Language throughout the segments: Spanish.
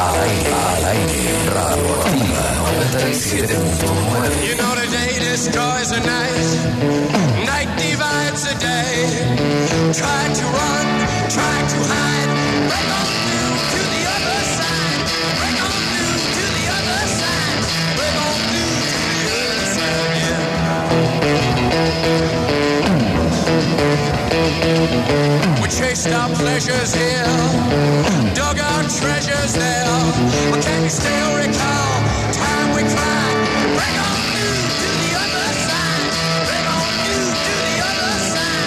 Al aire, Radioactiva 97.9. You know the day destroys the night, night divides the day. Try to run, try to hide, break on through to the other side, break on through to the other side, break on through to the other side, yeah. We chased our pleasures here, dug our treasures there, but can you still recall time we cried? Break on through to the other side, break on through to the other side.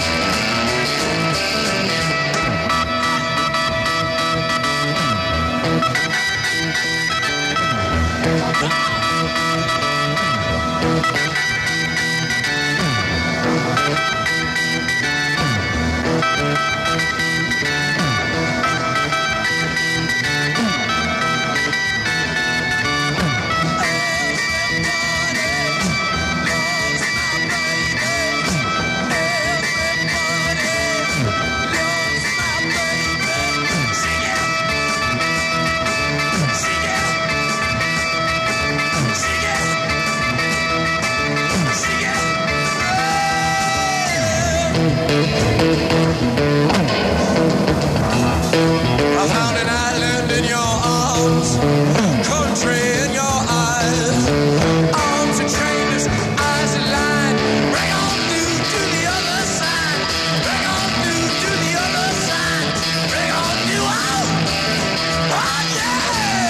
I found an island in your arms, country in your eyes, arms are chainless, eyes are lined. Break on through to the other side, break on through to the other side, break on through, oh yeah!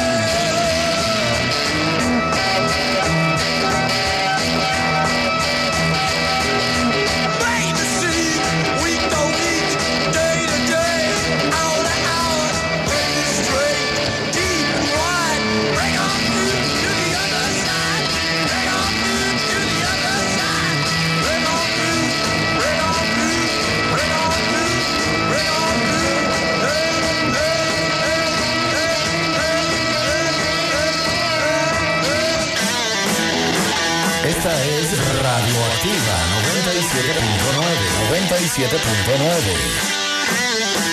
Wait to see, week to week, day to day, hour to hour, pain straight, deep and wide. Break on through to the other side, break on through to the other side, break on through, break on through, break on through, break on through. Esta es Radioactiva 97.9. 97.9.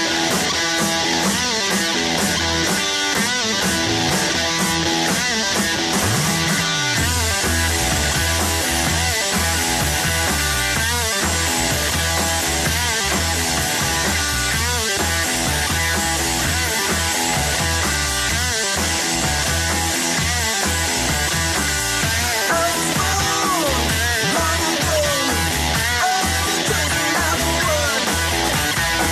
I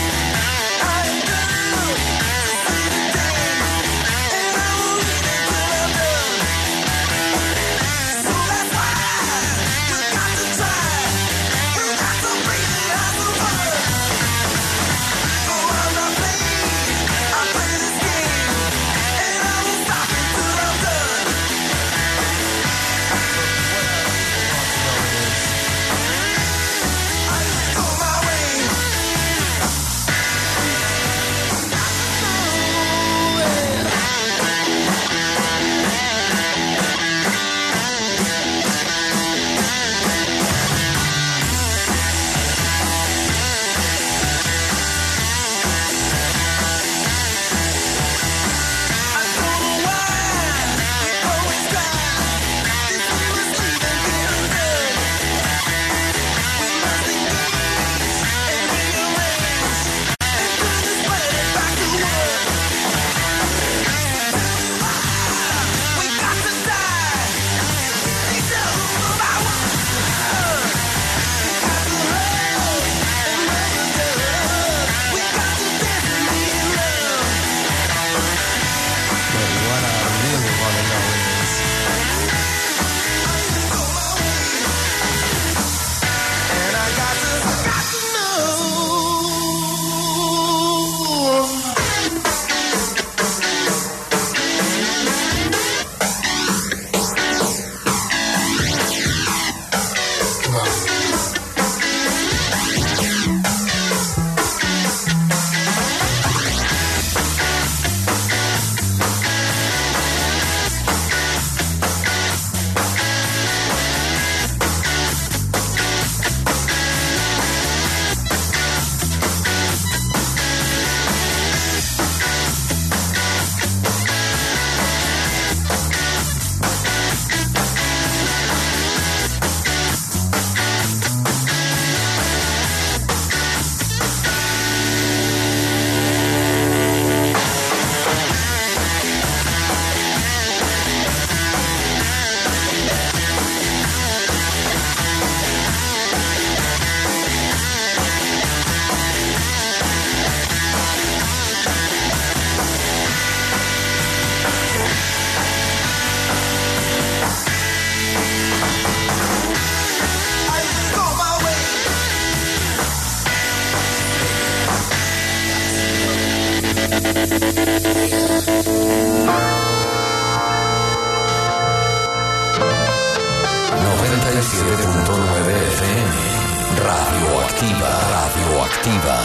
FM, Radioactiva, Radioactiva.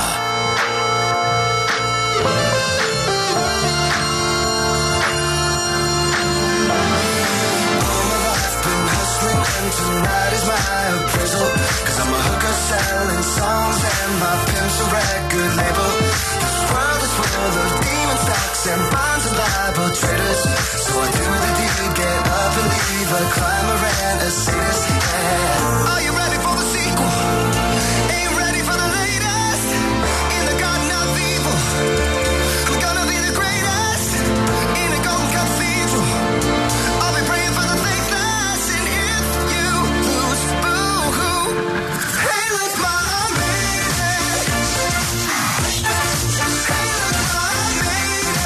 Tonight is my appraisal, 'cause I'm a hooker selling songs and my pimp's a record label. This world is full of demon sex and bonds and Bible traders. So I do the deed, get up and leave a climber and a sadist. Yeah. Are you ready for the sequel? Ain't ready for the latest? In the garden of evil, I'm gonna be the greatest. In a golden cathedral, I'll be praying for the faithless. And if you lose, boo-hoo, hey, look, my lady. Hey, look, my lady.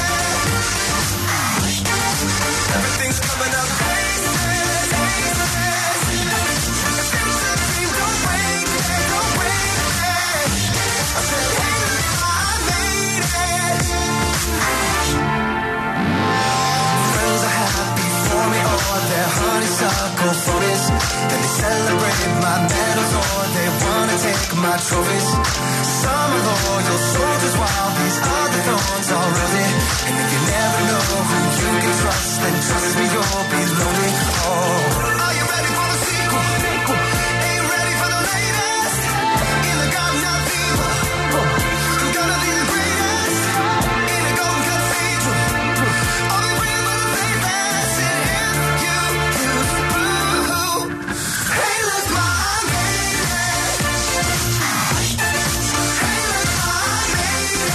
Everything's coming up faces, faces. If it's a dream, don't break it, don't break it. I said, hey, look, my lady. Friends are happy for me, or their honeysuckle photos. Then they celebrate my medals, or they wanna take my trophies. Some are loyal soldiers, while these other thorns are rosy. And if you never know who you can trust, then trust me, you'll be lonely. Oh, are you ready for the sequel? Ain't ready for the latest? In the garden of evil, I'm gonna be the greatest. In a golden cathedral, I'll be praying for the faithless. And if you lose, boo-hoo, hey, look, my lady. Hey, look, my lady.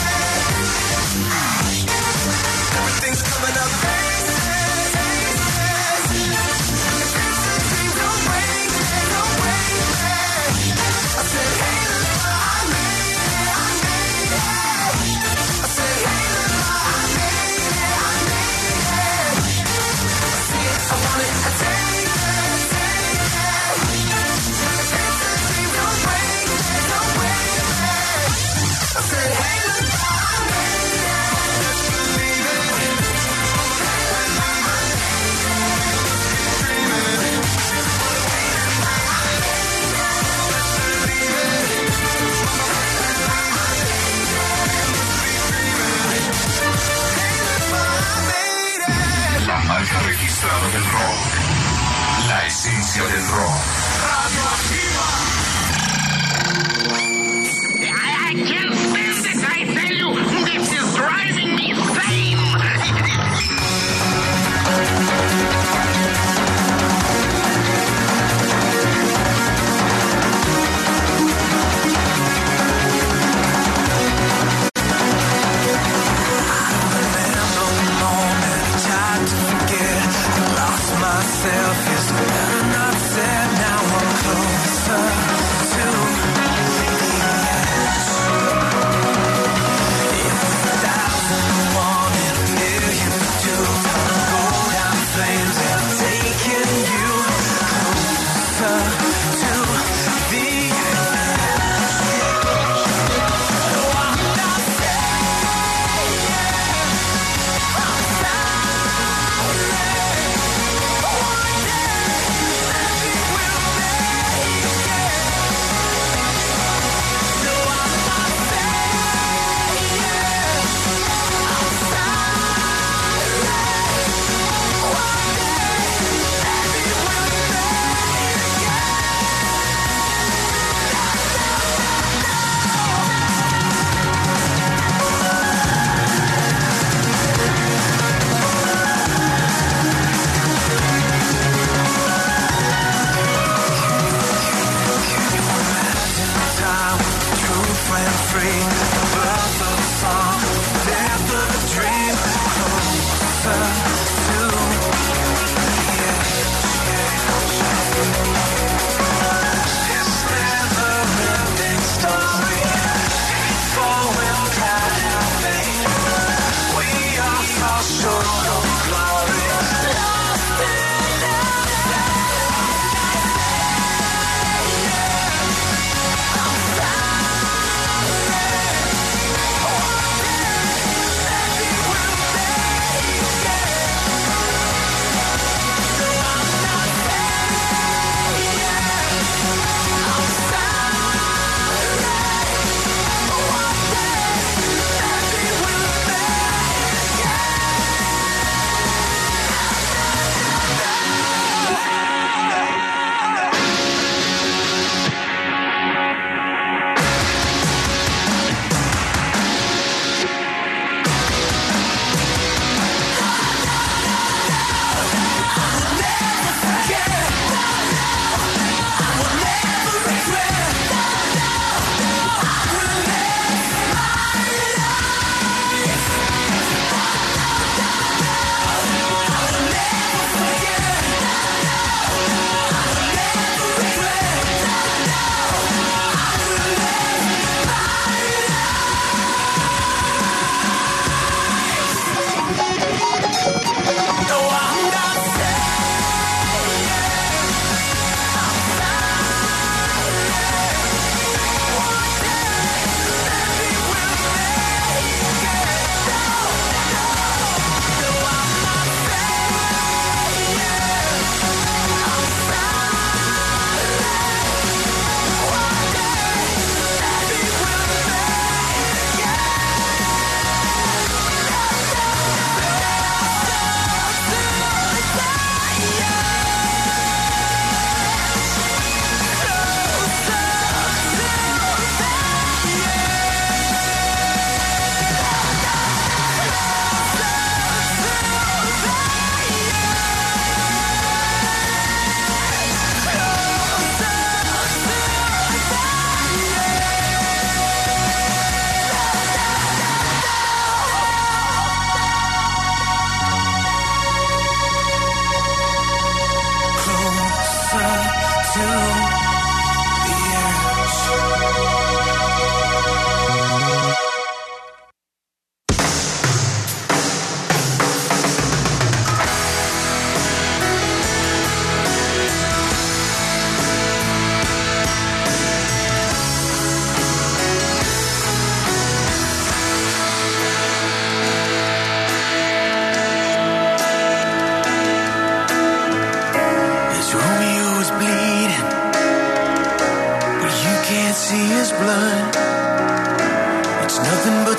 Everything's coming up faces, faces. If it's a dream, don't break it, don't break it. I said, hey, look, my lady, I made it. I said, hey, look, my lady, I made it. I see it, I want it, I take it, take it. If it's a dream, don't break it, don't break it. I said, hey, look, my lady, just believe it. La marca registrada del rock. La esencia del rock. I can't stand it, I tell you. This is driving me insane. Myself is better not said. Now I'm closer.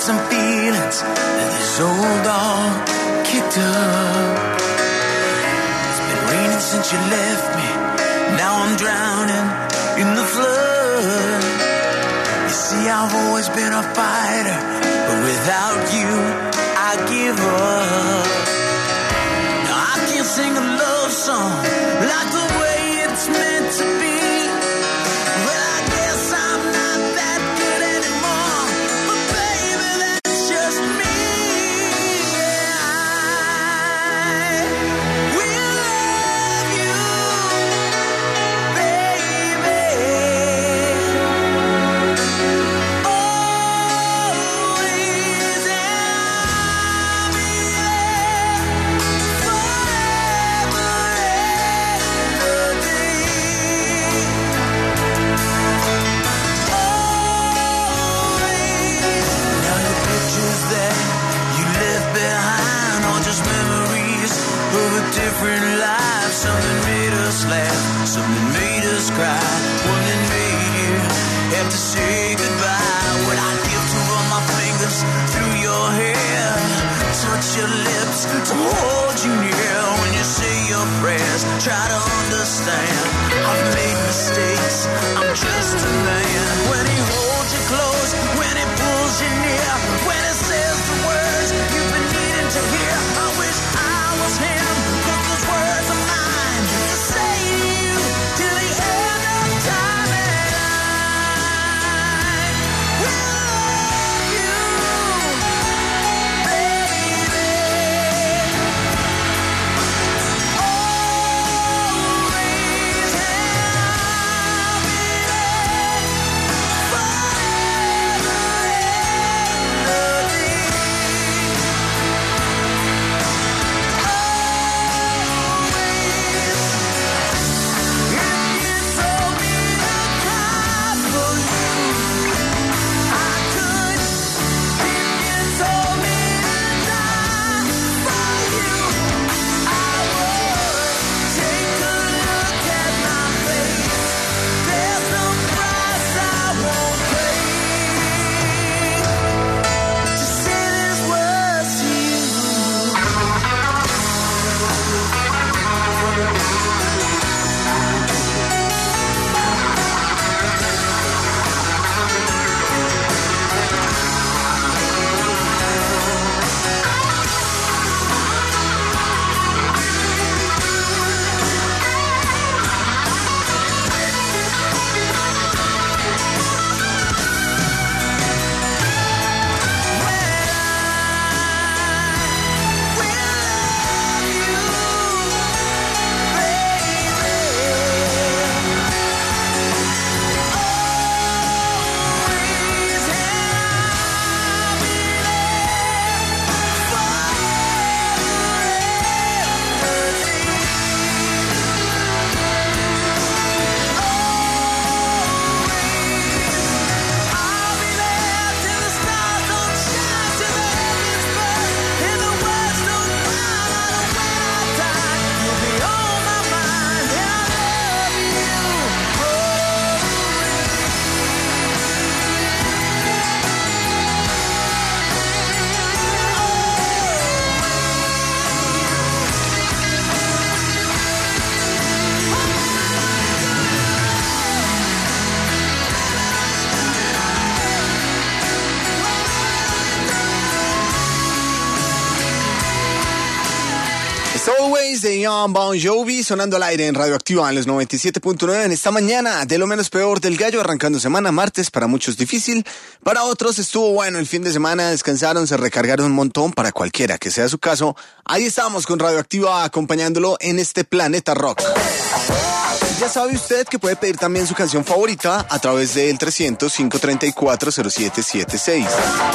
thoughts and feelings that this old dog kicked up. It's been raining since you left me. Now I'm drowning in the flood. You see, I've always been a fighter, but without you, I give up. Now I can't sing a love song like the way it's meant to be. Well, I guess I'm not that good anymore, but baby, that's just me. Yeah, I will love you, baby. Always, and I'll be there forever and a day. Now the pictures that you left behind are just memories of a different life. Something made us laugh, something made us cry, one that made you have to say goodbye. What I give to run my fingers through your hair, touch your lips to hold you near. When you say your prayers, try to understand. I've made mistakes, I'm just a man. When he holds you close, when he pulls you near, when he says the words you've been needing to hear. I wish I was him, 'cause those words are mine to say to you till the end of time. And I will love you, baby. Always, and I'll be there forever and a day. Always de John Bon Jovi sonando al aire en Radioactiva en los 97.9 en esta mañana de lo menos peor del gallo, arrancando semana, martes, para muchos difícil, para otros estuvo bueno el fin de semana, descansaron, se recargaron un montón, para cualquiera que sea su caso. Ahí estamos con Radioactiva acompañándolo en este Planeta Rock. Ya sabe usted que puede pedir también su canción favorita a través del 300-534-0776.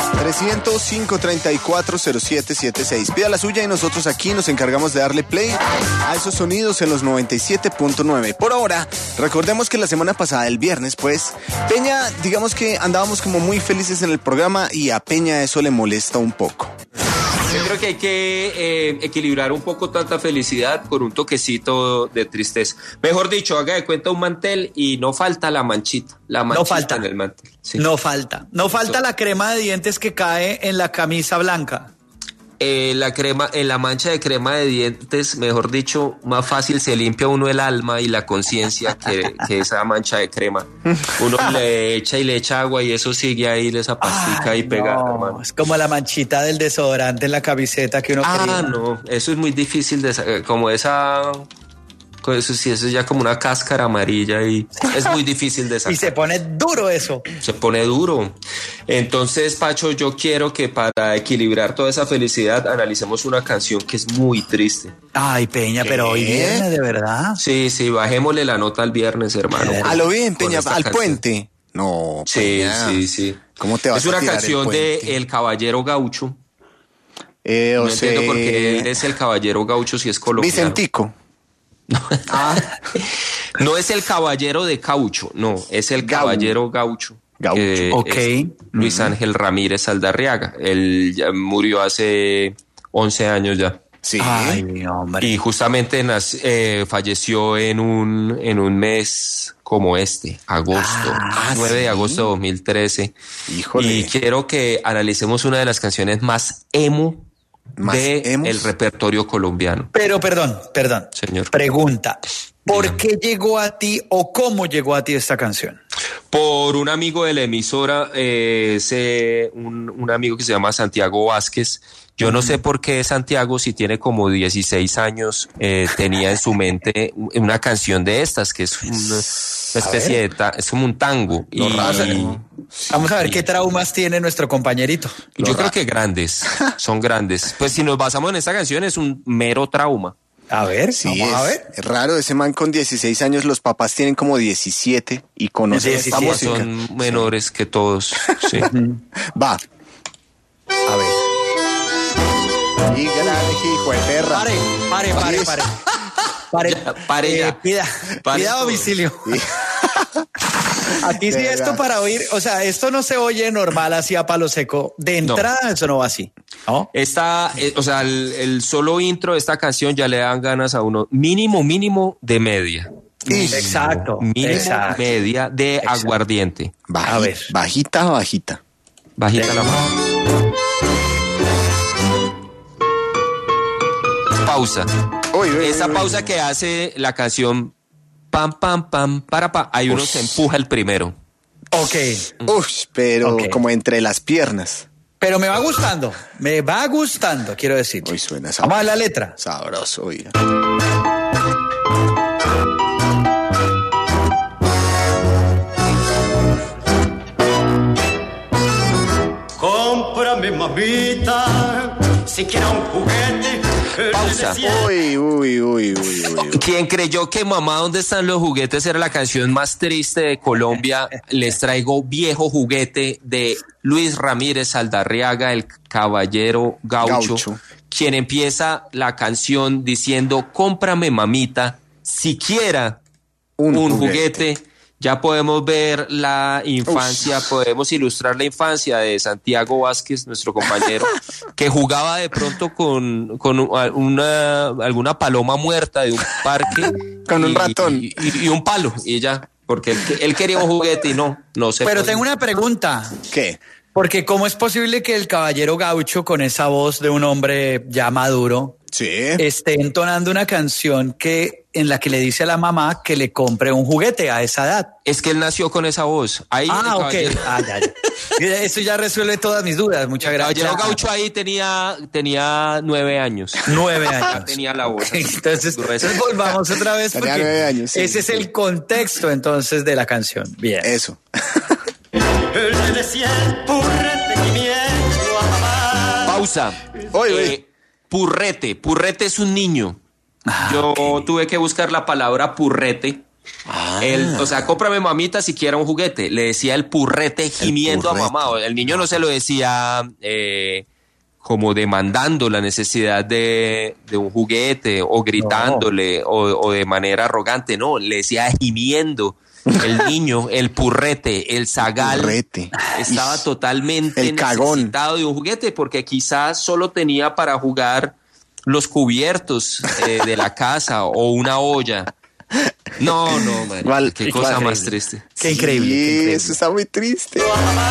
300-534-0776. Pida la suya y nosotros aquí nos encargamos de darle play a esos sonidos en los 97.9. Por ahora, recordemos que la semana pasada, el viernes, pues, Peña, digamos que andábamos como muy felices en el programa y a Peña eso le molesta un poco. Yo creo que hay que equilibrar un poco tanta felicidad con un toquecito de tristeza. Mejor dicho, haga de cuenta un mantel y no falta la manchita. La manchita No falta. en el mantel. Sí. No falta la crema de dientes que cae en la camisa blanca. La crema, en la mancha de crema de dientes, mejor dicho, más fácil se limpia uno el alma y la conciencia que esa mancha de crema. Uno le echa agua y eso sigue ahí, esa pastica ahí pegada, no, hermano. es como la manchita del desodorante en la camiseta que uno quería. No, eso es muy difícil como esa... Eso sí, eso es ya como una cáscara amarilla y es muy difícil de sacar. Y se pone duro eso. Se pone duro. Entonces, Pacho, yo quiero que para equilibrar toda esa felicidad analicemos una canción que es muy triste. Ay, Peña, pero hoy viene, ¿de verdad? Sí, bajémosle la nota al viernes, hermano. A lo bien, Peña, esta al canción. puente. No, Sí, Peña. sí. ¿Cómo te vas Es a una tirar canción el de puente? El Caballero Gaucho. O No sea, entiendo por qué eres el Caballero Gaucho si es colombiano. Vicentico. No es el Caballero de Caucho, no, es el Caballero Gaucho. Gaucho. que Ok. es Luis Ángel Ramírez Aldarriaga. Él ya murió hace 11 años ya. Sí. Ay, hombre. Y justamente falleció en un mes como agosto, 9 de agosto de 2013. Híjole. Y quiero que analicemos una de las canciones más emo del repertorio colombiano. Pero perdón. Señor. Pregunta. ¿Por qué llegó a ti o cómo llegó a ti esta canción? Por un amigo de la emisora, un amigo que se llama Santiago Vázquez. Yo no sé por qué Santiago, si tiene como 16 años, tenía en su mente una canción de estas, que es una especie de... es como un tango. Vamos a ver qué traumas tiene nuestro compañerito. Yo creo que son grandes. Pues si nos basamos en esta canción es un mero trauma. A ver, Sí, vamos a ver. es raro, ese man con 16 años, los papás tienen como 17 y conocen esta 17, música. Son menores que todos. Sí. Va. A ver. Y grave, hijo de perra. Pare ya. Pida todo. domicilio. Aquí sí De esto verdad. para oír, o sea, esto no se oye normal así a palo seco. De entrada eso no va así, ¿no? El solo intro de esta canción ya le dan ganas a uno mínimo de media. Exacto. Media de aguardiente. A ver. Bajita. Bajita la mano. Pausa. Esa pausa que hace la canción pam, pam, pam, para, pa. Ahí uno se empuja el primero. Ok. Pero Ok. como entre las piernas. Pero me va gustando, quiero decir. Uy, suena Vamos a la letra. sabroso, oiga. Cómprame, mamita, si quieres un juguete. Pausa. Uy. Quien creyó que Mamá, ¿dónde están los juguetes? Era la canción más triste de Colombia. Les traigo Viejo Juguete de Luis Ramírez Aldarriaga, el Caballero Gaucho, quien empieza la canción diciendo: cómprame, mamita, siquiera un juguete. Ya podemos ver la infancia, podemos ilustrar la infancia de Santiago Vázquez, nuestro compañero, que jugaba de pronto con alguna paloma muerta de un parque. Con un ratón. Y un palo, y ya, porque él quería un juguete y no se Pero podía. tengo una pregunta. ¿Qué? Porque ¿cómo es posible que el Caballero Gaucho, con esa voz de un hombre ya maduro, Sí. esté entonando una canción en la que le dice a la mamá que le compre un juguete a esa edad? Es que él nació con esa voz. Ahí el Ok. caballero, Ya. Eso ya resuelve todas mis dudas. Muchas gracias. Caballero Gaucho ahí tenía 9 años. 9 años. Tenía la voz. Entonces gruesa. volvamos otra vez Tenía porque 9 años, sí, ese es sí. el contexto entonces de la canción. Bien. Eso. Él le decía el purrete y miedo a mamá. Pausa. Oye. Purrete es un niño. Yo tuve que buscar la palabra purrete. O sea, cómprame, mamita, siquiera un juguete. Le decía el purrete gimiendo purrete. a mamá. El niño no se lo decía como demandando la necesidad de un juguete o gritándole o de manera arrogante. No, le decía gimiendo. El niño, el purrete, el zagal, Purrete. estaba totalmente El cagón. necesitado de un juguete porque quizás solo tenía para jugar los cubiertos de la casa o una olla. No, marica, Igual, qué cosa increíble. más triste. Qué increíble, Sí, qué increíble. eso está muy triste.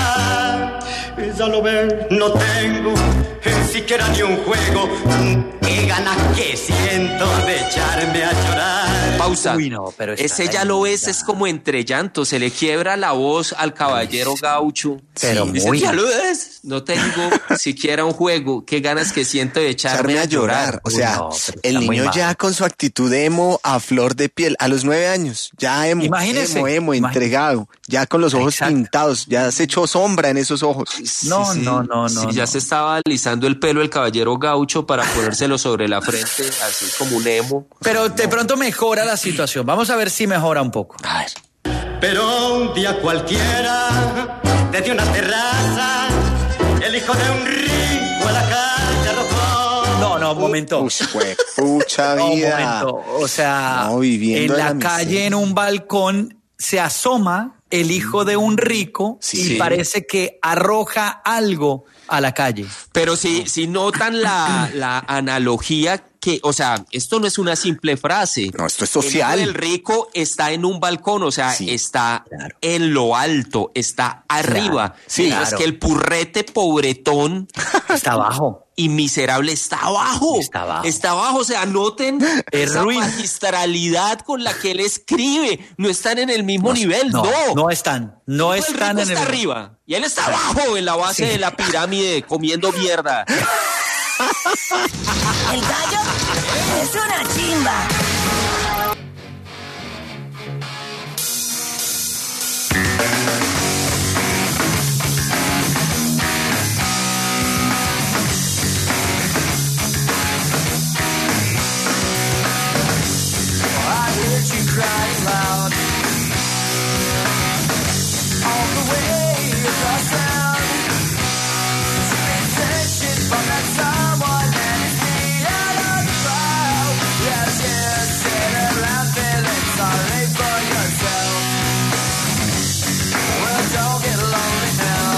Ya lo ven, no tengo siquiera ni un juego. Qué ganas que siento de echarme a llorar. Pausa. Uy, no, pero está Ese ya lo ves, linda. es como entre llantos, se le quiebra la voz al caballero gaucho. Pero Dice, muy- ¿ya lo ves? No tengo siquiera un juego. Qué ganas que siento de echarme a llorar. O sea, no, pero el está muy niño mal. ya con su actitud emo a flor de piel, a los 9 años, ya emo, Imagínese, emo, imagínese. entregado, ya con los ojos Exacto. pintados, ya se echó sombra en esos ojos. No, no. Sí, ya se estaba alisando el pelo el caballero gaucho para ponérselo sobre la frente, así como un emo. Pero de pronto mejora la situación. Vamos a ver si mejora un poco. A ver. Pero un día cualquiera, desde una terraza, el hijo de un rico a la calle arrojó. No, un momento. Uy, fue pucha No, un vida. momento. O sea, No, viviendo en de la la calle, miseria. en un balcón, se asoma el hijo de un rico y Sí. parece que arroja algo a la calle. Pero si notan la analogía que, o sea, esto no es una simple frase. No, esto es El social. hijo del rico está en un balcón, o sea, Sí, está claro. en lo alto, está arriba. sí, Mientras claro. que el purrete pobretón Está abajo. y miserable está abajo. Está abajo. Está abajo, o sea, noten Es esa ruin. magistralidad con la que él escribe. No están en el mismo nivel, no. No están. No El rico están en está el. arriba y él está abajo en la base de la pirámide comiendo mierda. El gallo es una chimba. I heard you crying loud all the way across town. Took attention from that someone and it's me out of the crowd. Yes, yes, sit around feeling sorry for yourself. Well, don't get lonely now.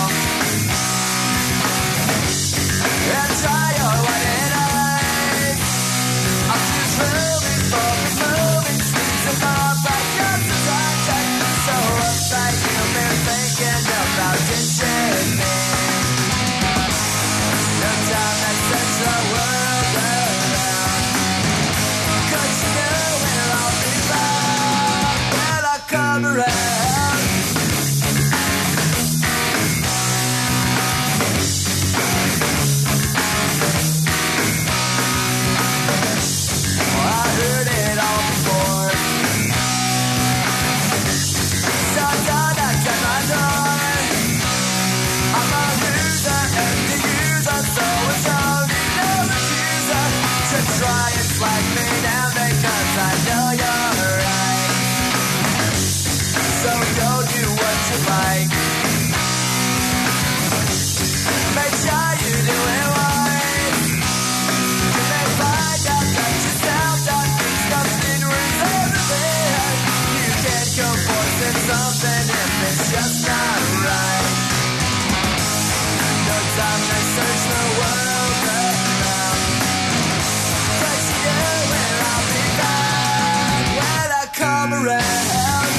And try your white eyes. I'm just moving, moving, streets of my backyard to contact. So uptight, you've been thinking about ditching me. No time that sets the world around. 'Cause you know where I'll be found when I come around. I heard it all before. So don't knock at my door. I'm a loser and the user, so it's only no accuser to try and flag me down because I know you're right. So go do what you like. Make sure you do it right. You may find out that yourself done disgusting everything. You can't go forcing something if it's just not right. No time to search the world around. 'Cause you know where I'll be found when I come around.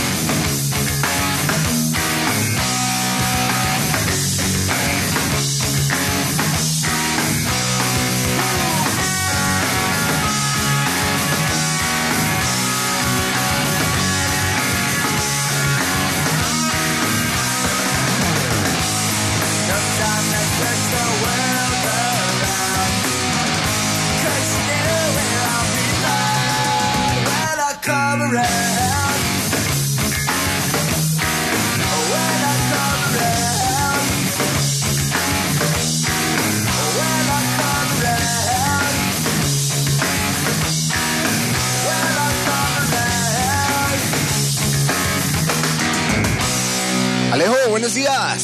No time to search the world around. 'Cause you know where I'll be found when I come around. When I come around. When I come around. When I come around. Alejo, buenos días.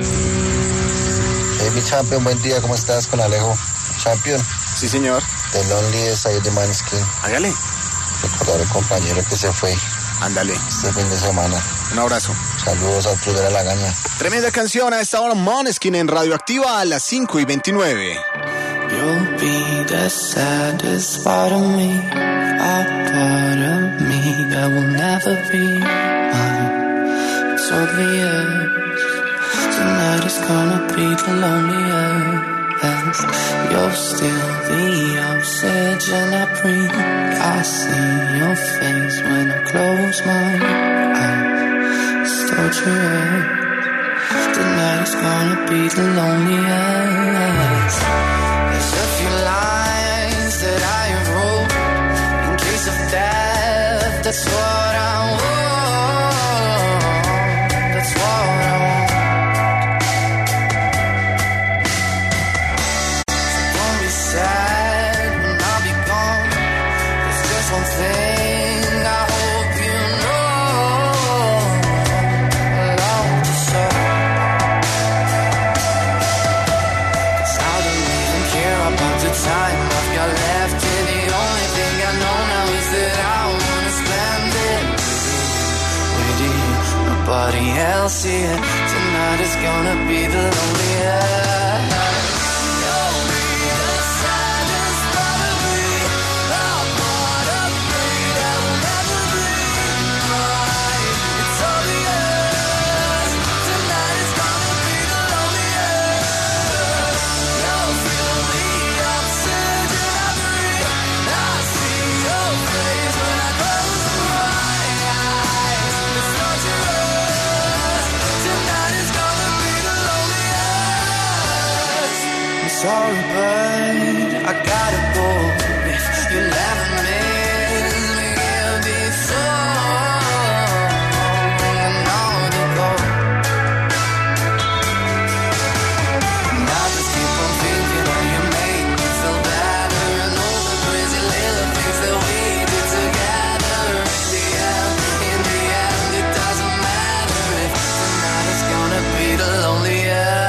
Hey, mi champion, buen día, ¿cómo estás con Alejo? Champion, Sí, señor. The Lonely Desire de Maneskin. Hágale. Recordar a un compañero que se fue Ándale. este fin de semana. Un abrazo. Saludos al Club de la Lagaña. Tremenda canción a esta hora, Måneskin en Radioactiva a las 5:29. You'll be the saddest part of me, a part of me that will never be mine. It's obvious tonight is gonna be the loneliest. You're still the oxygen I breathe. I see your face when I close my eyes. It's torture. Tonight is gonna be the loneliest. There's a few lines that I have wrote in case of death. That's what I want. That's what I want. Nobody else here. Tonight is gonna be the loneliest. You'll be the saddest part of me, a part of me that will never be mine. It's obvious. Tonight is gonna be the loneliest. You'll feel the oxygen I breathe. I see your face when I close my eyes. It's torture. Sorry, but I gotta go. If you never miss me, it'll be so long to go. And I just keep on thinking how you make me feel better, and all the crazy little things that we did together. In the end, it doesn't matter if tonight is gonna be the loneliest.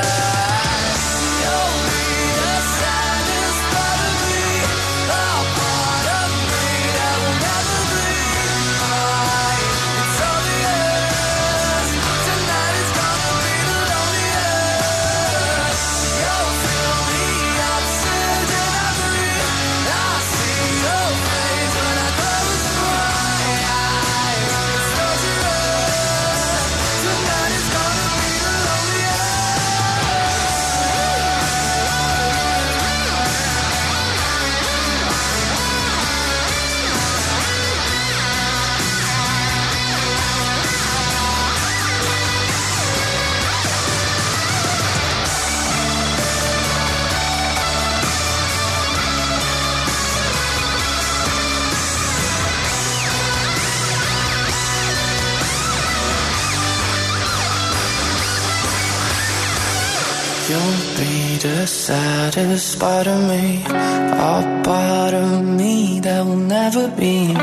You'll be the saddest part of me, a part of me that will never be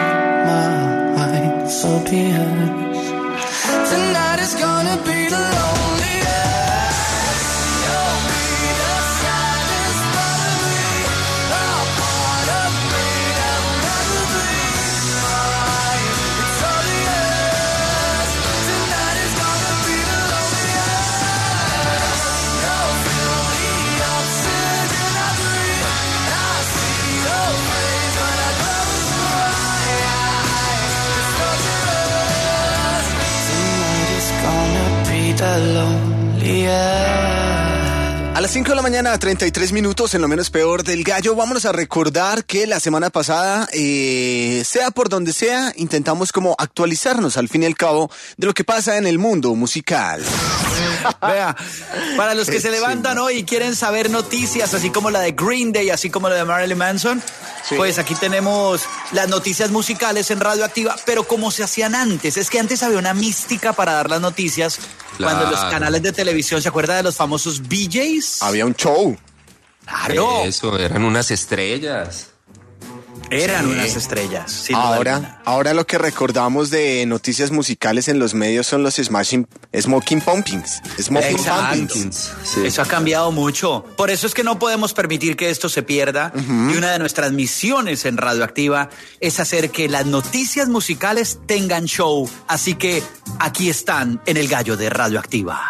mine. So be it. Tonight is gonna be the loneliest. You'll be the saddest part of me, a part of me that will never be mine. It's obvious. Tonight is gonna be the loneliest. You'll feel the oxygen I breathe. I see your face when I close my eyes. It's torturous. Tonight is gonna be the loneliest. A las 5 de la mañana, 33 minutos, en lo menos peor del gallo. Vámonos a recordar que la semana pasada, sea por donde sea, intentamos como actualizarnos al fin y al cabo de lo que pasa en el mundo musical. Vea, para los que se levantan hoy y quieren saber noticias, así como la de Green Day, así como la de Marilyn Manson, sí, pues aquí tenemos las noticias musicales en Radioactiva, pero como se hacían antes. Es que antes había una mística para dar las noticias. Claro. Cuando los canales de televisión, ¿se acuerda de los famosos VJs? Había un show. Claro. Eso, eran unas estrellas. Eran Sí. unas estrellas. sin duda alguna. Ahora lo que recordamos de noticias musicales en los medios son los Smoking Pumpkins. Smoking Exacto. Pumpkins. Sí. Eso ha cambiado mucho. Por eso es que no podemos permitir que esto se pierda. Y una de nuestras misiones en Radioactiva es hacer que las noticias musicales tengan show. Así que aquí están en el gallo de Radioactiva.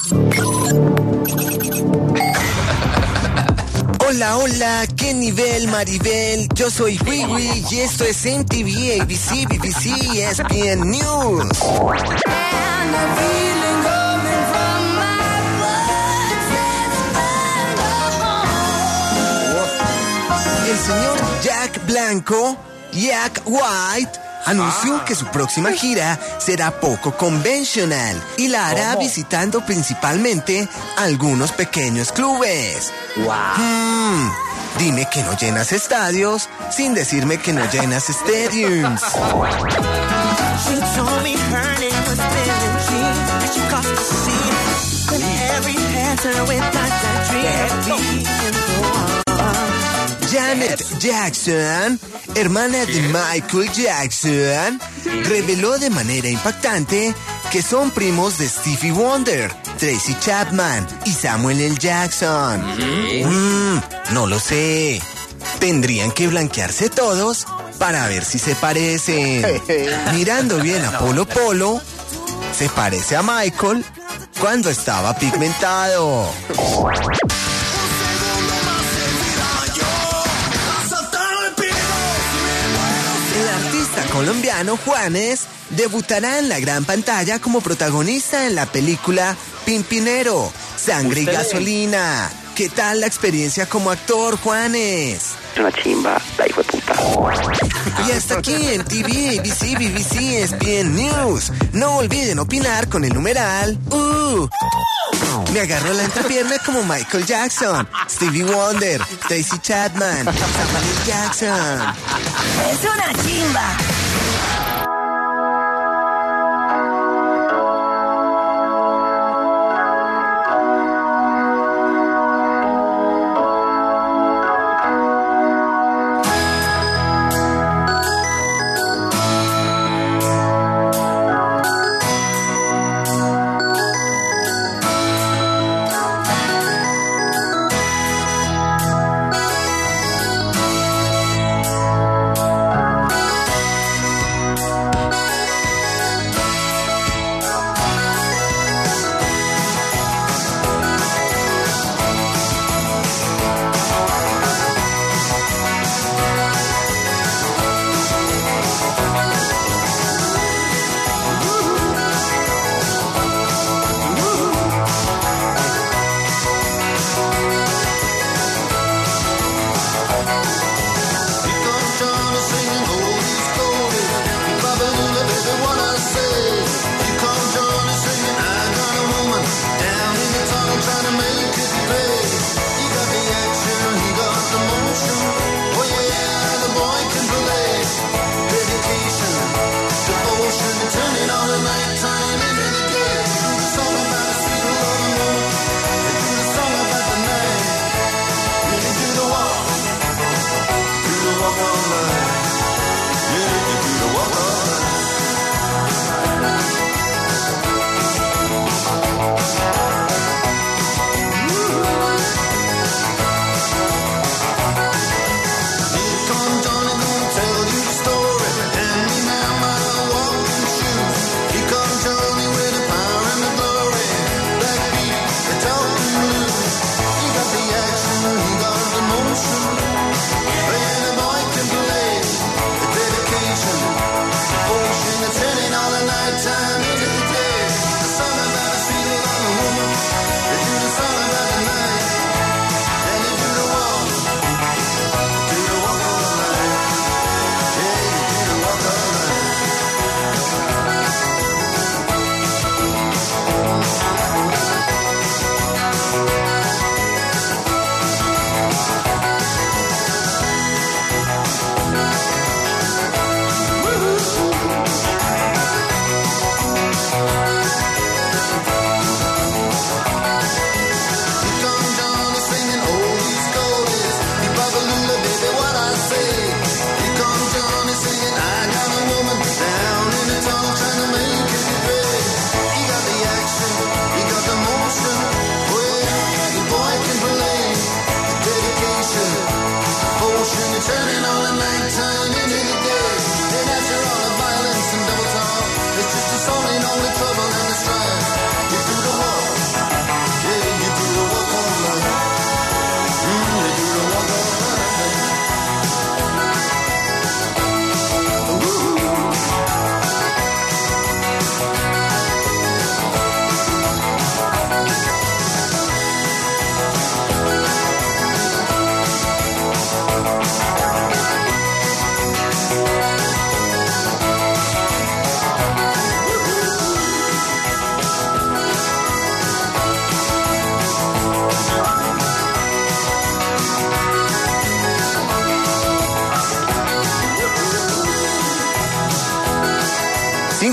Hola, hola, ¿qué nivel, Maribel? Yo soy Wiwi y esto es MTV, ABC, BBC, ESPN News. El señor Jack Blanco, Jack White, anunció que su próxima gira será poco convencional y la hará visitando principalmente algunos pequeños clubes. Dime que no llenas estadios sin decirme que no llenas stadiums. She told me her name was Billie Jean. She crossed the sea when every pattern went like that dream being the one. Janet Jackson, hermana de Michael Jackson, reveló de manera impactante que son primos de Stevie Wonder, Tracy Chapman y Samuel L. Jackson. No lo sé. Tendrían que blanquearse todos para ver si se parecen. Mirando bien a Polo Polo, se parece a Michael cuando estaba pigmentado. El artista colombiano Juanes debutará en la gran pantalla como protagonista en la película Pimpinero, Sangre y Gasolina. ¿Qué tal la experiencia como actor, Juanes? Es una chimba, la hijo de puta. Y hasta aquí en TV, ABC, BBC, ESPN News. No olviden opinar con el numeral Me agarró la entrepierna como Michael Jackson, Stevie Wonder, Tracy Chapman, Samuel L. Jackson. Es una chimba.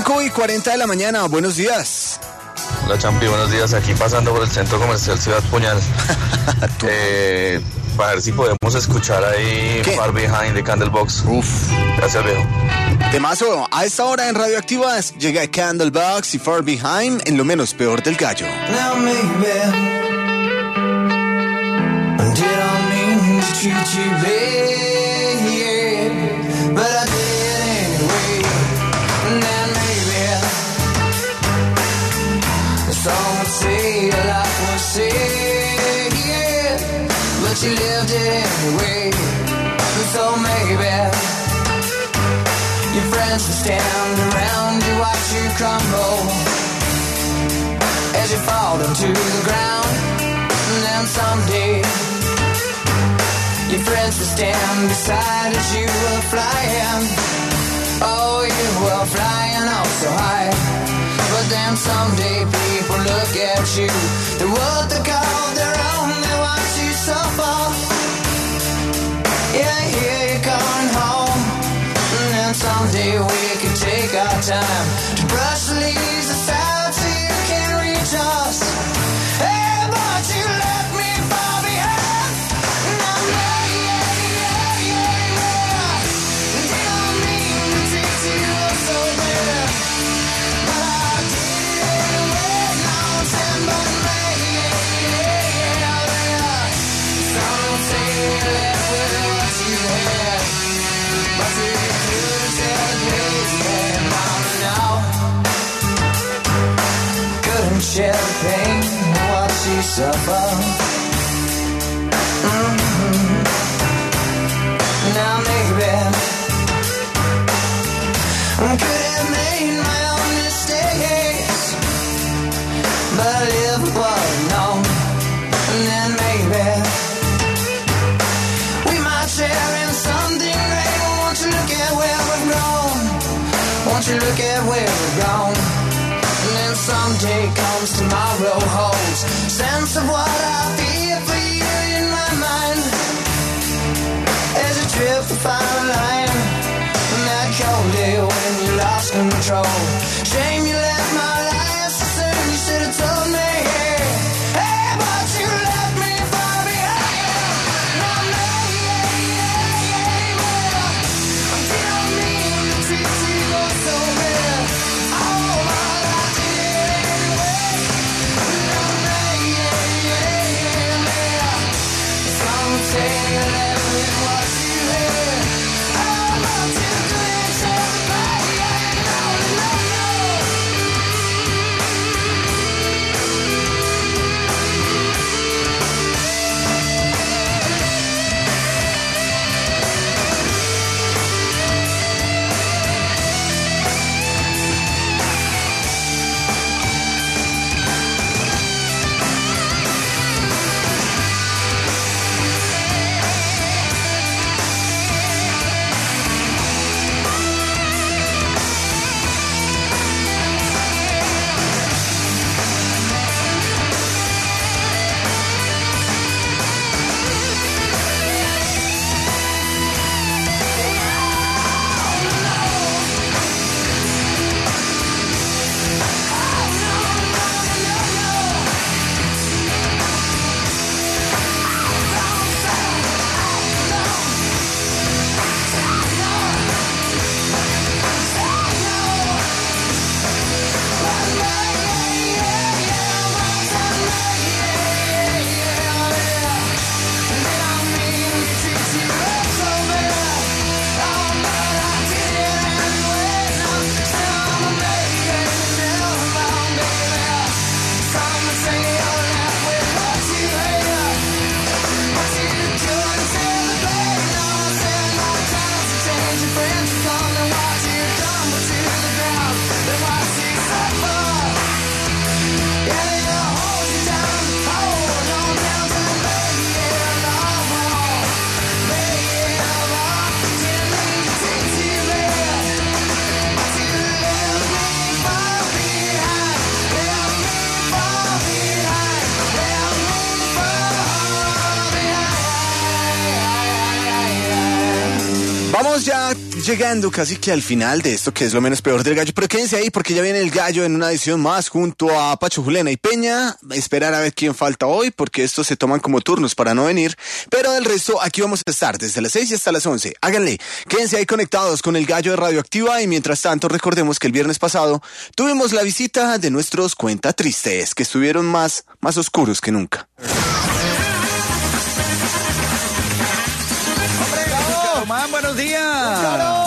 5:40 de la mañana, buenos días. Hola Champi, buenos días. Aquí pasando por el centro comercial Ciudad Puñal. Para ver si podemos escuchar ahí Far Behind de Candlebox. Gracias, viejo. Temazo, a esta hora en Radioactiva llega Candlebox y Far Behind en lo menos peor del gallo. Now maybe did I mean to treat you bad, yeah, but I did anyway. Now maybe some would say life was sad, yeah, but you lived it anyway. So maybe your friends will stand around you, watch you crumble as you fall into the ground. And then someday your friends will stand beside as you were flying. Oh, you were flying up so high. But then someday people look at you, they're what they call their own, they watch you suffer. Yeah, here you're coming home. And then someday we can take our time to brush the leaves aside so you can reach us. Hey, but you left me far behind. Now, yeah. Didn't mean to treat you so bad, but I did anyway. Now stand by me, yeah. Some say you left with what you had, but you couldn't tell me, yeah, now. Couldn't share the pain of what you suffer. Now maybe I could have made my own mistakes, but I live with what I know. And then maybe we might share in something great. Won't you look at where we've grown? Won't you look at where we've gone? And then someday comes tomorrow holds sense of what I feel for you in my mind. As you trip the fine line, and that cold day when you lost control. Shame you left my life so soon, you should have told me. Hey, but you left me far behind. Now, yeah. I didn't mean to treat you so bad. Oh, but I did anyway. Now, yeah. Some say you left with what you had. Oh, but you couldn't tell me, yeah, no. Vamos ya llegando casi que al final de esto que es lo menos peor del gallo, pero quédense ahí porque ya viene el gallo en una edición más junto a Pacho, Juliana y Peña. Esperar a ver quién falta hoy porque estos se toman como turnos para no venir, pero del resto aquí vamos a estar desde las 6 y hasta las 11. Háganle, quédense ahí conectados con el gallo de Radioactiva y mientras tanto recordemos que el viernes pasado tuvimos la visita de nuestros cuentatristes que estuvieron más oscuros que nunca. Román, buenos días.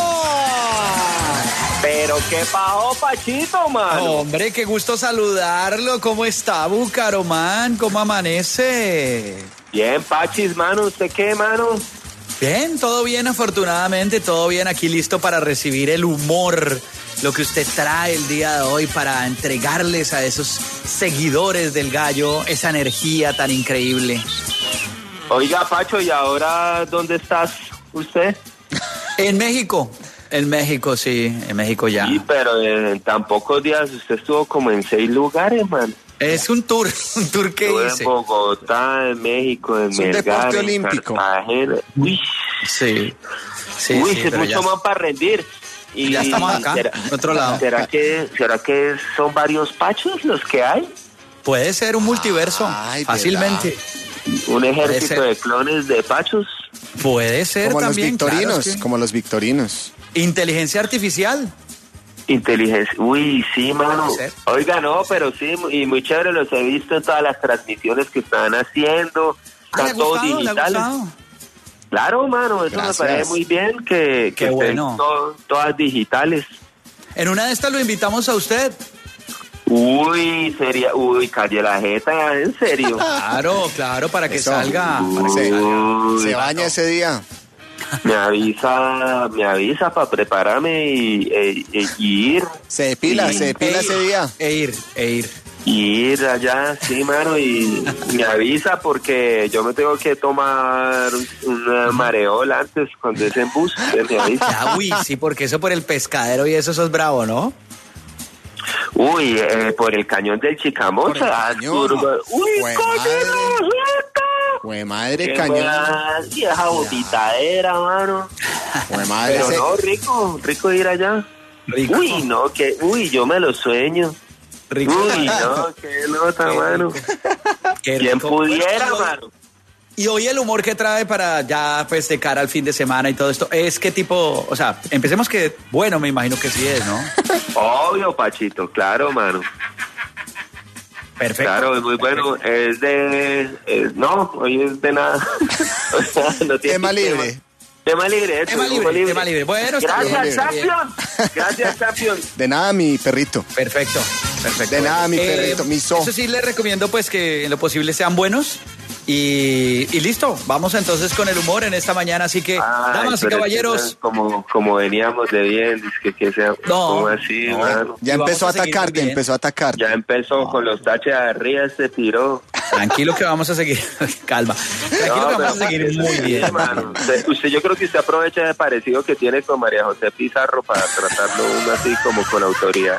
Pero qué pasó, Pachito, mano. Hombre, qué gusto saludarlo. ¿Cómo está, Bucaramán? ¿Cómo amanece? Bien, Pachis, mano. ¿Usted qué, mano? Bien, todo bien, afortunadamente, todo bien. Aquí listo para recibir el humor, lo que usted trae el día de hoy para entregarles a esos seguidores del gallo esa energía tan increíble. Oiga, Pacho, ¿y ahora dónde estás usted? En México, sí, en México ya. Sí, pero en tan pocos días usted estuvo como en 6 lugares, man. Es un tour que hice. En Bogotá, en México, en Melgar, en Cartagena. Uy. Sí. Uy, es mucho más para rendir. Y ya estamos acá, en otro lado. ¿Será que son varios Pachos los que hay? Puede ser un multiverso, fácilmente. ¿Verdad? Un ejército de clones de Pachos. Puede ser como también, los victorinos, claro, como los victorinos. Inteligencia artificial. Inteligencia, uy, sí, mano. Oiga, no, pero sí, y muy chévere, los he visto en todas las transmisiones que están haciendo. Están todos digitales. Claro, mano, eso me parece muy bien que bueno. estén todas digitales. En una de estas lo invitamos a usted. Calle la jeta, en serio. Claro, para que salga. Se baña ese día. Me avisa para prepararme y ir. Se depila ese día. E ir. Y ir allá, sí, mano, y me avisa porque yo me tengo que tomar un mareol antes cuando es en bus. Me avisa. Sí, porque eso por el pescadero y eso sos bravo, ¿no? Uy, por el cañón del Chicamocha. Güey, madre, cañón. Vieja botitadera, mano. Güey, madre. Pero no, rico ir allá. Rico. Yo me lo sueño. Rico. Uy, no, qué nota, mano. Quien pudiera, mano. Y hoy el humor que trae para ya, pues, de cara al fin de semana y todo esto, ¿es qué tipo? O sea, empecemos que, bueno, me imagino que sí es, ¿no? Obvio, Pachito, claro, mano. Perfecto. Claro, es muy bueno. No, hoy es de nada. No tiene tema libre. Tema libre. Bueno, Gracias, Champion. De nada, mi perrito. Perfecto. De nada, mi perrito, mi so. Eso sí, les recomiendo pues que en lo posible sean buenos. Y listo, vamos entonces con el humor en esta mañana, así que damas y caballeros, como veníamos de bien, que sea como así, mano. Ya empezó a atacarte, Ya empezó con los taches arriba, se tiró. Tranquilo que vamos a seguir, calma. Tranquilo que vamos a seguir muy bien, mano. Yo creo que usted aprovecha de parecido que tiene con María José Pizarro para tratarlo uno así como con autoridad.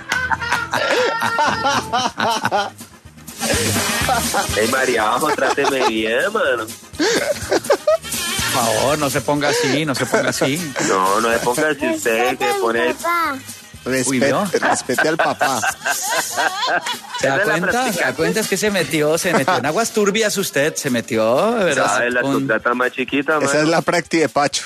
María, abajo, tráteme bien, mano. Por favor, no se ponga así. No se ponga así usted que pone... Respete al papá. ¿Se da cuenta? Es que se metió en aguas turbias usted, se metió, de verdad. ¿Sabes? La contrata más chiquita, mano. Esa es la práctica de Pacho.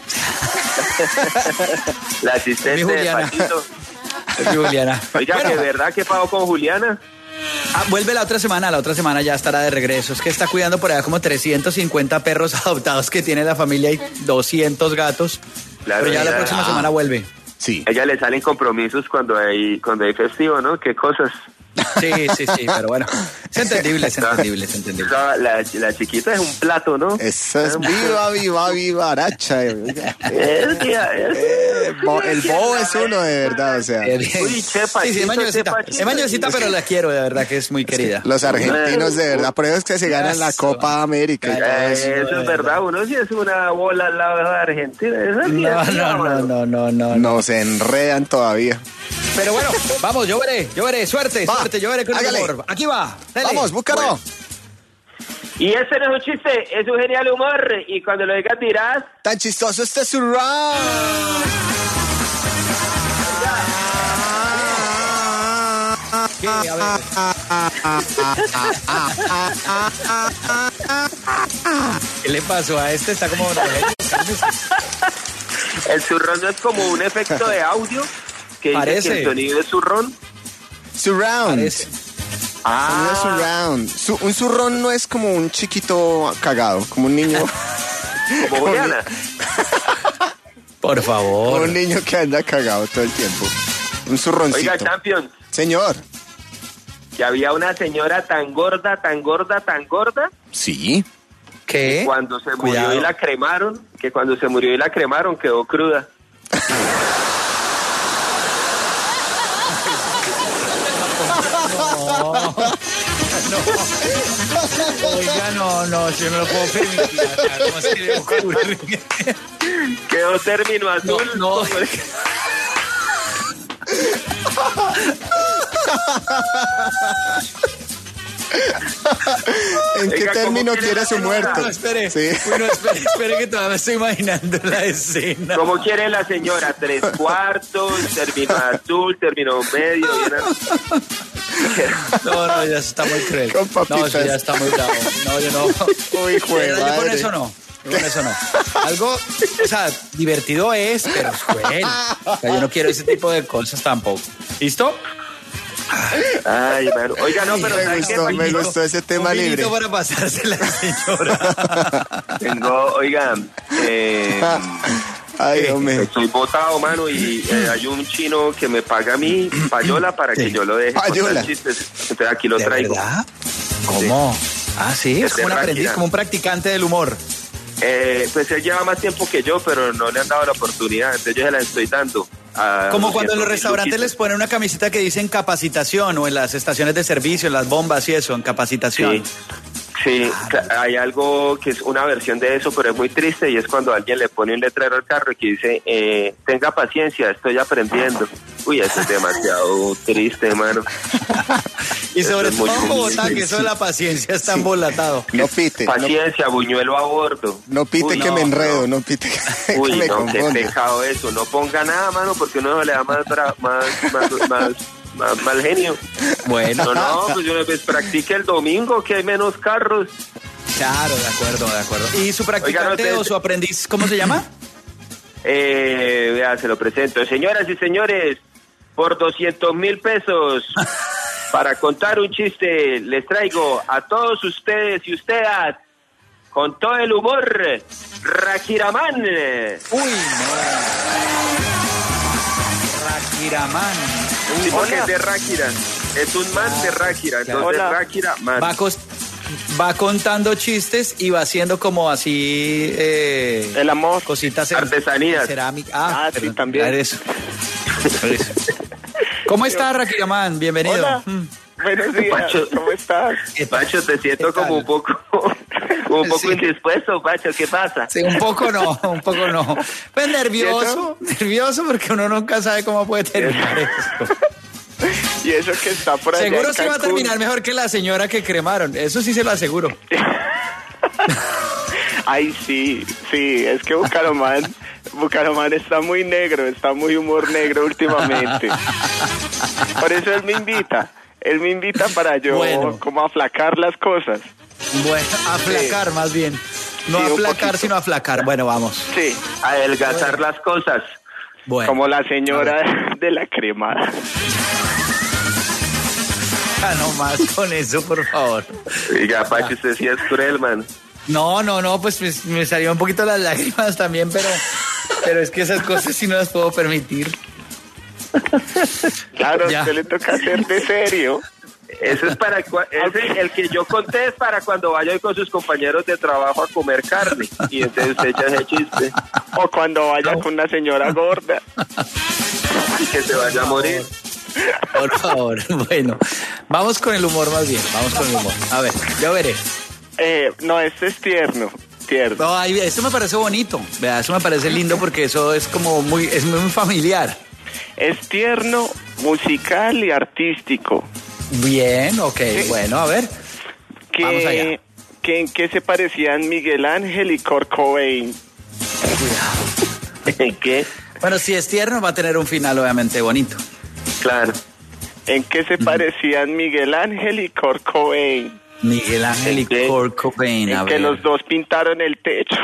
La asistente de Pachito. Juliana. Oiga, ¿de verdad que pagó con Juliana? Vuelve la otra semana ya estará de regreso. Es que está cuidando por allá como 350 perros adoptados que tiene la familia y 200 gatos. Claro, pero ya la próxima semana vuelve. Sí. A ella le salen compromisos cuando hay festivo, ¿no? ¿Qué cosas? Sí, pero bueno, es entendible. La chiquita es un plato, ¿no? Esa es viva, aracha. El bobo es uno de verdad, o sea. Uy, chepa. Sí, es mañosita, pero la quiero, de verdad, que es muy querida. Los argentinos, de verdad, por eso es que se ganan la Copa América. Eso es verdad, uno sí es una bola al lado de Argentina. No se enredan todavía. Pero bueno, vamos, yo veré, suerte, yo veré con el humor. Aquí va, dale. Vamos, búscalo. Bueno. Y ese no es un chiste, es un genial humor. Y cuando lo digas dirás... Tan chistoso este es su round. ¿Qué? A ver. ¿Qué le pasó a este? Está como... El zurrón no es como un efecto de audio que Parece. dice que el sonido es zurrón. Surround. Parece. Sonido surround. Un zurrón no es como un chiquito cagado, como un niño. Como Juliana. Por favor. Como un niño que anda cagado todo el tiempo. Un zurroncito. Oiga, Champions, Señor. que había una señora tan gorda, Sí. ¿Qué? que cuando se murió Cuidado. y la cremaron, quedó cruda. Oiga, no, yo no lo puedo permitir. Acá, ¿cómo se le ocurre? Quedó término azul. No. ¿En qué Oiga, ¿cómo término quiere quiere la su señora? muerto? No, espere. Sí. Bueno, espere que todavía me estoy imaginando la escena. ¿Cómo quiere la señora? 3/4, término azul, término medio. No, ya está muy cruel. Con papitas. No, eso ya está muy bravo. No, yo no. Uy, jue Yo con madre. eso no. Con eso no. Algo, o sea, divertido es, pero es cruel. O sea, yo no quiero ese tipo de cosas tampoco. ¿Listo? Ay, mano. Oiga, no, pero ¿sabe qué? Me gustó ese tema Un libre. vinito para pasársela, señora. Tengo, oiga, Ay, hombre. estoy botado, mano, y hay un chino que me paga a mí payola para que yo lo deje Payola. contar chistes. Entonces aquí lo ¿De traigo. verdad? ¿Cómo? Ah, sí, es Es de como un aprendiz, Ráquira. como un practicante del humor. Pues él lleva más tiempo que yo, pero no le han dado la oportunidad, entonces yo se la estoy dando. Como cuando en los 200.000 restaurantes luquitas. les ponen una camiseta que dicen capacitación, o en las estaciones de servicio, en las bombas y eso, en capacitación. Sí, hay algo que es una versión de eso, pero es muy triste, y es cuando alguien le pone un letrero al carro que dice, tenga paciencia, estoy aprendiendo. Uy, eso es demasiado triste, hermano. Y sobre Eso es todo en muy Bogotá, que eso de la paciencia está embolatado. No pite. Paciencia, buñuelo a bordo. No pite Uy, que me enredo, no pite que Uy, me no, qué confundo. pecado eso. No ponga nada, mano, porque uno le da más mal genio. Bueno. No, pues yo pues practique el domingo, que hay menos carros. Claro, de acuerdo. ¿Y su practicante Oiga, no, o su aprendiz, cómo se llama? Vea, se lo presento. Señoras y señores, por 200.000 pesos, para contar un chiste, les traigo a todos ustedes y ustedes, con todo el humor, Rakiraman. Uy, no. Rakiraman. Sí, porque es de Ráquira. Es un man de Ráquira. Entonces, Hola. Ráquira, man. Va contando chistes y va haciendo como así El amor. cositas Artesanías. cerámica. Sí, perdón, también. era eso. ¿Cómo está, Rakiraman? Bienvenido. Hola. Buenos días, Pacho. ¿cómo estás? Pacho, te siento ¿Qué tal? como un poco Sí. indispuesto, Pacho. ¿Qué pasa? Sí, un poco no. Pues nervioso porque uno nunca sabe cómo puede terminar esto. Y eso que está por allá Seguro en sí va a Cancún. terminar mejor que la señora que cremaron. Eso sí se lo aseguro. Ay, sí, es que Bucaramanga está muy negro, está muy humor negro últimamente. Por eso él me invita para yo Bueno. como aflacar las cosas. Bueno, aflacar más bien. No Sí, un aplacar, poquito. sino aflacar. Bueno, vamos. Sí, Adelgazar las cosas. Bueno. como la señora de la cremada. No más con eso, por favor. Oiga, Pacho, usted sí es cruel, man. No, pues me salieron un poquito las lágrimas también, pero es que esas cosas sí no las puedo permitir. Claro, Ya. a usted le toca hacer de serio. Eso es para el que yo conté es para cuando vaya hoy con sus compañeros de trabajo a comer carne. Y entonces usted echa ese chiste O cuando vaya con una señora gorda. y que se vaya a morir. Por favor, bueno. Vamos con el humor más bien, vamos con el humor. A ver, yo veré. No, este es tierno. No, ay, eso me parece bonito. Vea, eso me parece lindo porque eso es como muy familiar. Es tierno, musical y artístico. Bien, ok, bueno, a ver. Vamos allá. ¿En qué se parecían Miguel Ángel y Kurt Cobain? ¿En qué? Bueno, si es tierno va a tener un final obviamente bonito. Claro. ¿En qué se parecían Miguel Ángel y Kurt Cobain? Miguel Ángel y Kurt Cobain, en que los dos pintaron el techo.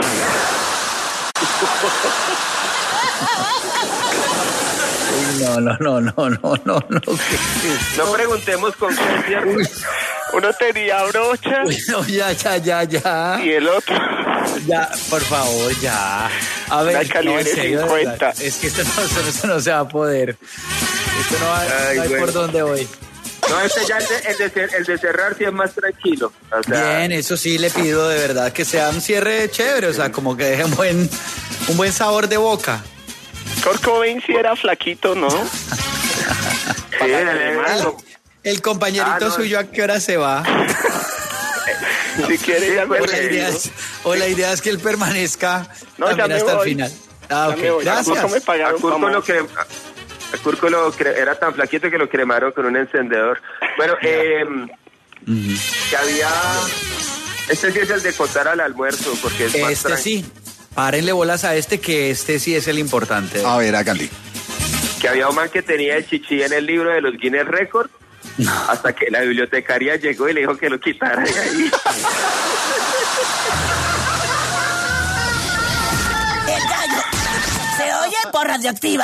No. No preguntemos con qué, ¿cierto? Uno tenía brocha. No, ya. Y el otro. Ya, por favor, ya. A ver, calibre 50. Es que esto no se va a poder. Esto no hay por dónde voy. No, ya el de cerrar sí es más tranquilo. O sea, bien, eso sí le pido de verdad que sea un cierre chévere, o sea, como que deje un buen sabor de boca. Kurt Cobain sí era flaquito, ¿no? Sí, el compañerito suyo, ¿a qué hora se va? Si quiere, ya me la idea es que él permanezca también hasta el final. Ok, gracias. A Curco era tan flaquito que lo cremaron con un encendedor. Bueno, que había... Este sí es el de contar al almuerzo, porque es más sí. Párenle bolas a que este sí es el importante. A ver, háganle. Que había un man que tenía el chichi en el libro de los Guinness Records, hasta que la bibliotecaria llegó y le dijo que lo quitara de ahí. El gallo se oye por Radioactiva.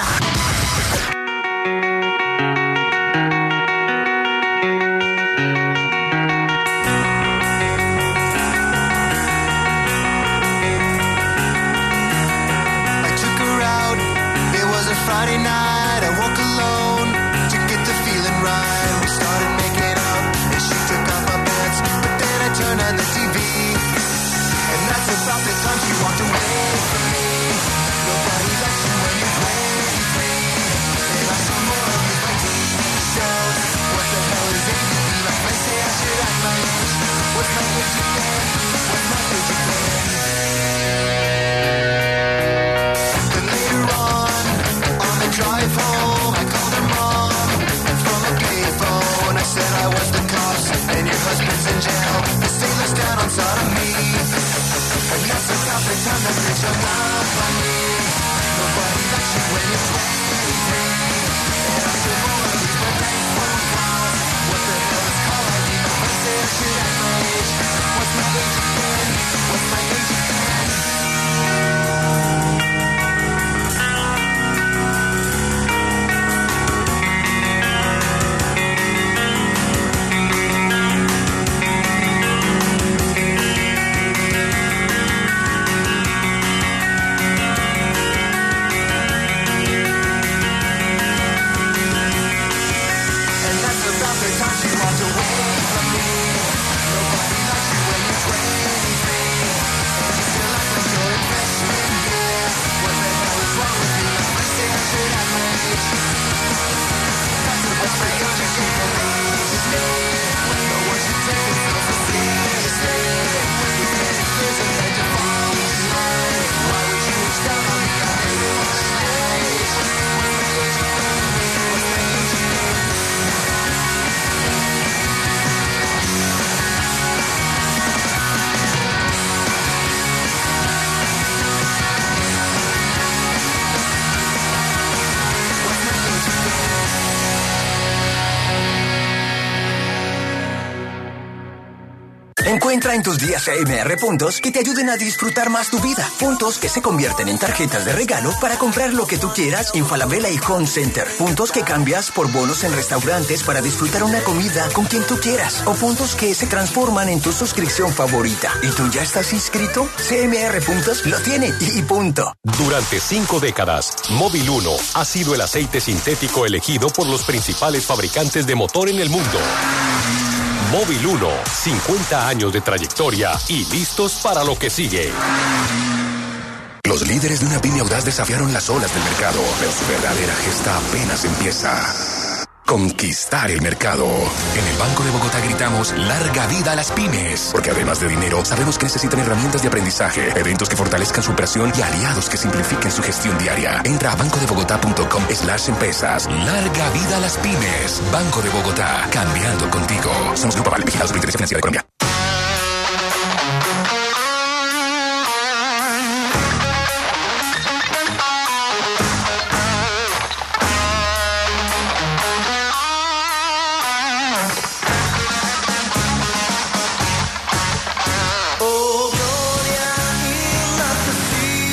Friday night, I woke alone to get the feeling right. We started making out, and she took off my pants, but then I turned on the TV, and that's about the time she walked away from me. Nobody likes you when you're 23, and I saw more of these like TV shows. What the hell is it? Like I say I should act my age. What's my age again? What's my age again? Then later on, drive home, I called her mom from a payphone. I said I was the cops and your husband's in jail. The sailor's down on sodomy, and that's about the time that bitch hung up on me. Nobody likes you when you're 23, and I still more of these but bank phone calls. What the hell is call ID? My friends say I should act my age. What's my age again? What's my age again? Encuentra en tus días CMR puntos que te ayuden a disfrutar más tu vida. Puntos que se convierten en tarjetas de regalo para comprar lo que tú quieras en Falabella y Home Center. Puntos que cambias por bonos en restaurantes para disfrutar una comida con quien tú quieras. O puntos que se transforman en tu suscripción favorita. ¿Y tú ya estás inscrito? CMR Puntos lo tiene y punto. Durante 5 décadas, Móvil 1 ha sido el aceite sintético elegido por los principales fabricantes de motor en el mundo. Móvil 1, 50 años de trayectoria y listos para lo que sigue. Los líderes de una pyme audaz desafiaron las olas del mercado, pero su verdadera gesta apenas empieza. Conquistar el mercado. En el Banco de Bogotá gritamos larga vida a las pymes, porque además de dinero, sabemos que necesitan herramientas de aprendizaje, eventos que fortalezcan su operación y aliados que simplifiquen su gestión diaria. Entra a bancodebogotá.com/empresas. Larga vida a las pymes. Banco de Bogotá, cambiando contigo. Somos Grupo Aval, vigilados por Inteligencia Financiera de Colombia.